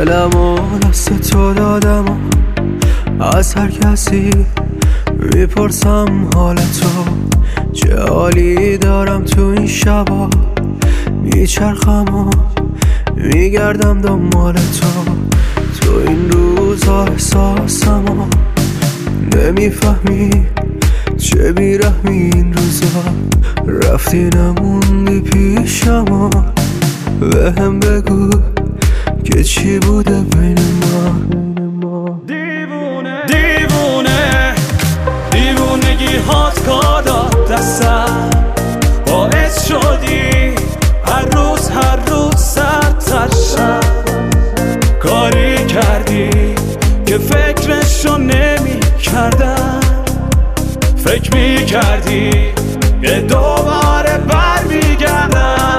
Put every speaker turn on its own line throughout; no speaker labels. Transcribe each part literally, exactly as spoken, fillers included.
دلمو دست تو دادم و از هر کسی میپرسم حال تو چه حالی دارم. تو این شبا میچرخم و میگردم دنبال تو. تو این روزا احساسم و نمیفهمی چه بیرحمی این روزا. رفتی نموندی پیشم و بهم بگو که چی بوده بین ما.
دیوونه دیوونه دیوونگی هات کار داد دستم، باعث شدی هر روز هر روز سردتر شم. کاری کردی که فکرشو نمی کردم، فکر می کردی که دوباره بر می گردم.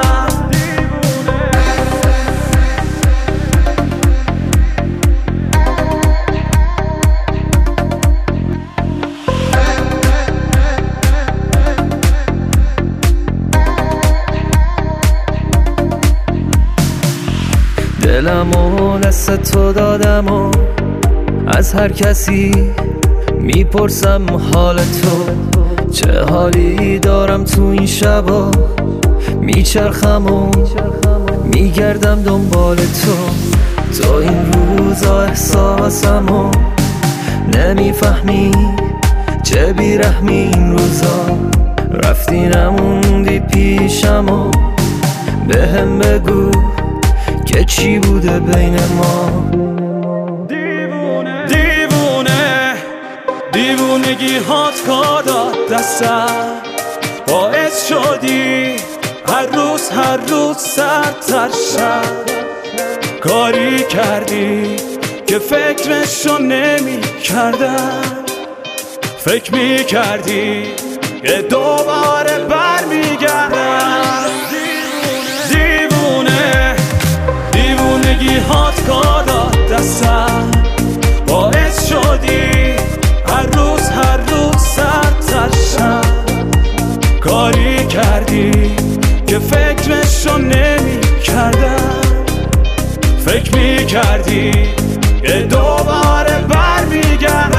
دلمو دست تو دادم و از هر کسی میپرسم حال تو چه حالی دارم. تو این شبا میچرخم و میگردم دنبال تو. تو این روزا احساسم و نمیفهمی چه بیرحمی این روزا. رفتی نموندی پیشم و بهم بگو که چی بوده بین ما.
دیوونه دیوونه دیوونگی هات کار داد دستم، باعث شدی هر روز هر روز سردتر شم. کاری کردی که فکرشو نمی کردم، فکر می کردی که دوباره بر می گردم. دیوونه دیوونگی هات کار داد دستم، باعث شدی هر روز هر روز سردتر شم. کاری کردی که فکرشو نمی کردم، فکر می کردی که دوباره بر می گردم.